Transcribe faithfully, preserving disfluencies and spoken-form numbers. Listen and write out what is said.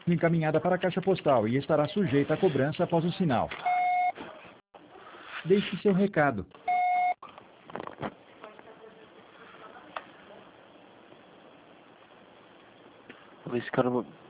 encaminhada para a caixa postal e estará sujeita a cobrança após o sinal. Deixe seu recado. Esse cara